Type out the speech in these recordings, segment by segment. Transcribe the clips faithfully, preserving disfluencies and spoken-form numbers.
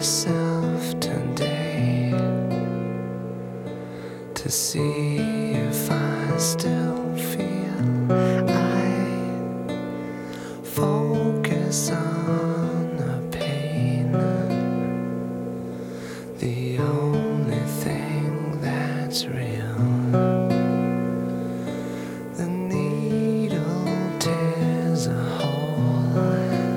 myself today to see if I still feel. I focus on the pain, the only thing that's real. The needle tears a hole,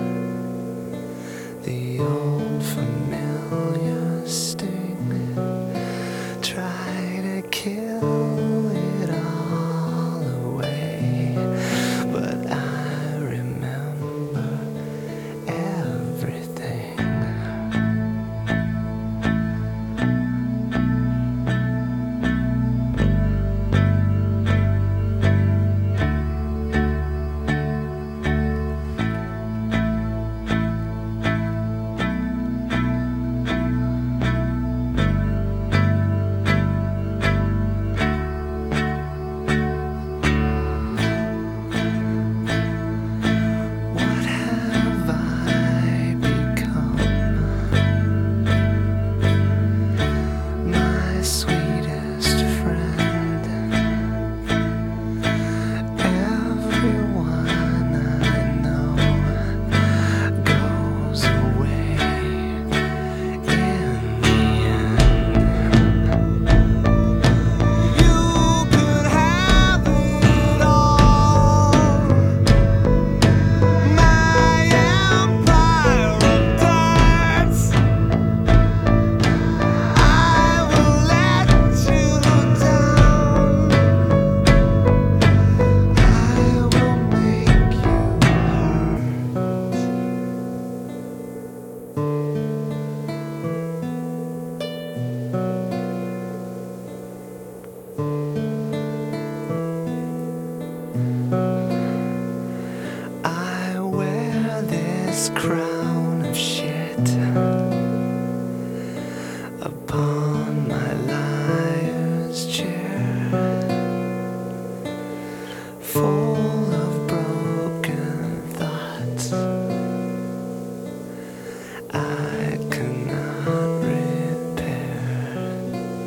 the old familiar sting, try to kill it all away, but I remember everything. This crown of shit upon my liar's chair, full of broken thoughts I cannot repair.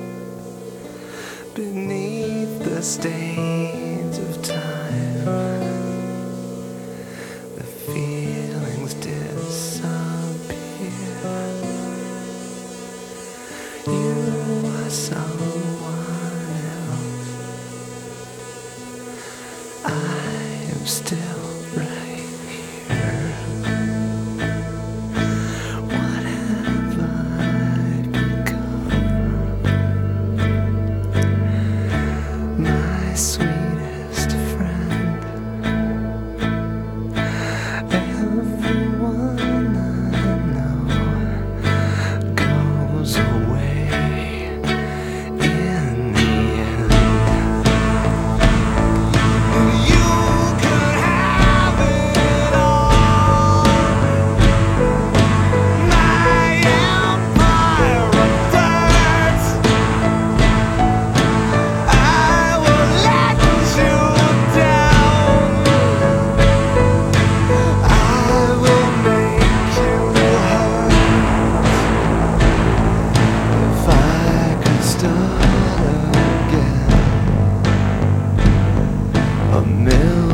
Beneath the stains of time, the feelings disappear. You are someone else. I am still right here. What have I become? My sweetest friend. Everyone I know goes away in the end. You could have it all. My empire of dirt. I will let you down. I will make you hurt. If I could start again, a million